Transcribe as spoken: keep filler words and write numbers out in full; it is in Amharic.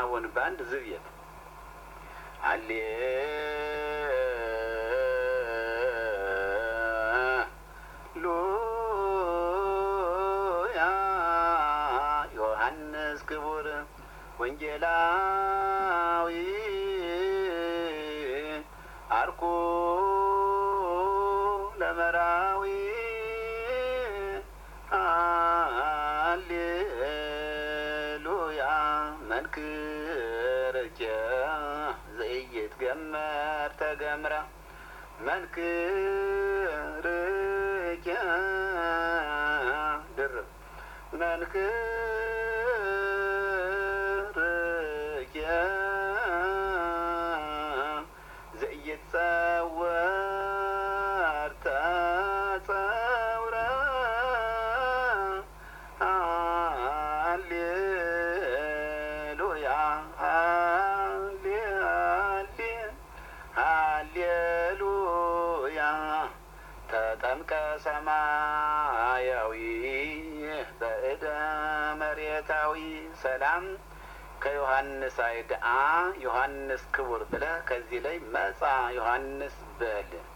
የሚከናወን በአንድ ዝብየት አሌ ሉያ ዮሐንስ ክቡር ወንጌላዊ አርኩ ለመራዊ አሌሉያ መንክርኪ ዘኢይትገመር ተገምራ መንክርኪ ድርብ መንክርኪ ዘኢይትጸወር ተጸውራ ሃሌሉያ ሃሌ ሃሌ ሃሌሉያ ተጠምቀ ሰማያዊ በእደ መሬታዊ ሰላም ከዮሐንስ አይድአ ዮሐንስ ክቡር ብለህ ከዚህ ላይ መጻ ዮሐንስ በል።